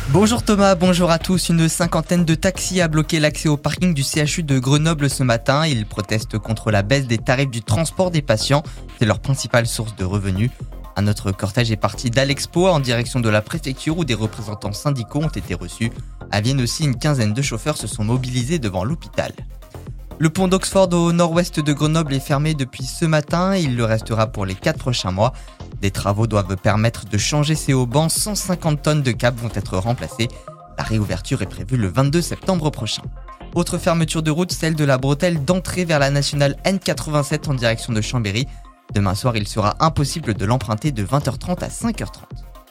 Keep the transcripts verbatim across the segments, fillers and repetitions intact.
Bonjour Thomas, bonjour à tous. Une cinquantaine de taxis a bloqué l'accès au parking du C H U de Grenoble ce matin. Ils protestent contre la baisse des tarifs du transport des patients. C'est leur principale source de revenus. Un autre cortège est parti d'Alexpo en direction de la préfecture où des représentants syndicaux ont été reçus. À Vienne aussi, une quinzaine de chauffeurs se sont mobilisés devant l'hôpital. Le pont d'Oxford au nord-ouest de Grenoble est fermé depuis ce matin et il le restera pour les quatre prochains mois. Des travaux doivent permettre de changer ces haubans. cent cinquante tonnes de câbles vont être remplacées. La réouverture est prévue le vingt-deux septembre prochain. Autre fermeture de route, celle de la bretelle d'entrée vers la nationale N quatre-vingt-sept en direction de Chambéry. Demain soir, il sera impossible de l'emprunter de vingt heures trente à cinq heures trente.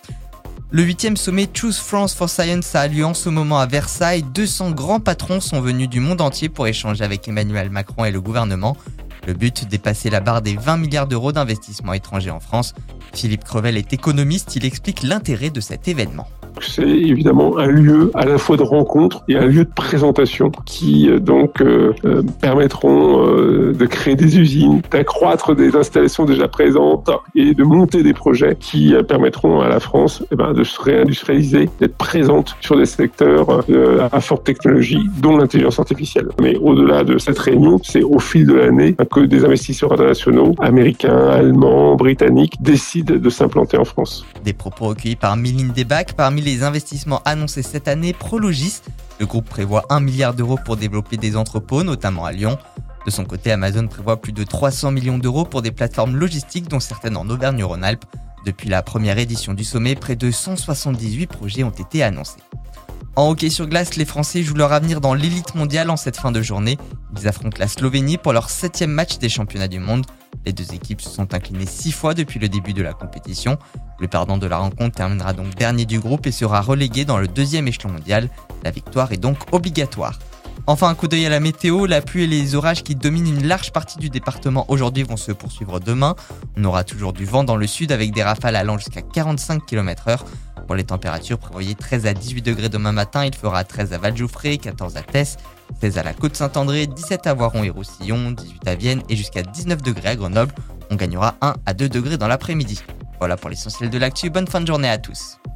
Le huitième sommet Choose France for Science a lieu en ce moment à Versailles. deux cents grands patrons sont venus du monde entier pour échanger avec Emmanuel Macron et le gouvernement. Le but, dépasser la barre des vingt milliards d'euros d'investissement étranger en France. Philippe Crevel est économiste, il explique l'intérêt de cet événement. C'est évidemment un lieu à la fois de rencontre et un lieu de présentation qui donc euh, euh, permettront euh, de créer des usines, d'accroître des installations déjà présentes et de monter des projets qui euh, permettront à la France eh ben, de se réindustrialiser, d'être présente sur des secteurs euh, à forte technologie, dont l'intelligence artificielle. Mais au-delà de cette réunion, c'est au fil de l'année que des investisseurs internationaux, américains, allemands, britanniques, décident de s'implanter en France. Des propos recueillis par Mylène Debac. Parmi les investissements annoncés cette année, Prologis, le groupe prévoit un milliard d'euros pour développer des entrepôts, notamment à Lyon. De son côté, Amazon prévoit plus de trois cents millions d'euros pour des plateformes logistiques, dont certaines en Auvergne-Rhône-Alpes. Depuis la première édition du sommet, près de cent soixante-dix-huit projets ont été annoncés. En hockey sur glace, les Français jouent leur avenir dans l'élite mondiale en cette fin de journée. Ils affrontent la Slovénie pour leur septième match des championnats du monde. Les deux équipes se sont inclinées six fois depuis le début de la compétition. Le perdant de la rencontre terminera donc dernier du groupe et sera relégué dans le deuxième échelon mondial. La victoire est donc obligatoire. Enfin, un coup d'œil à la météo. La pluie et les orages qui dominent une large partie du département aujourd'hui vont se poursuivre demain. On aura toujours du vent dans le sud avec des rafales allant jusqu'à quarante-cinq kilomètres heure. Pour les températures, prévoyez treize à dix-huit degrés demain matin. Il fera treize à Vallejouffré, quatorze à Tess, seize à la Côte-Saint-André, dix-sept à Voiron et Roussillon, dix-huit à Vienne et jusqu'à dix-neuf degrés à Grenoble. On gagnera un à deux degrés dans l'après-midi. Voilà pour l'essentiel de l'actu. Bonne fin de journée à tous.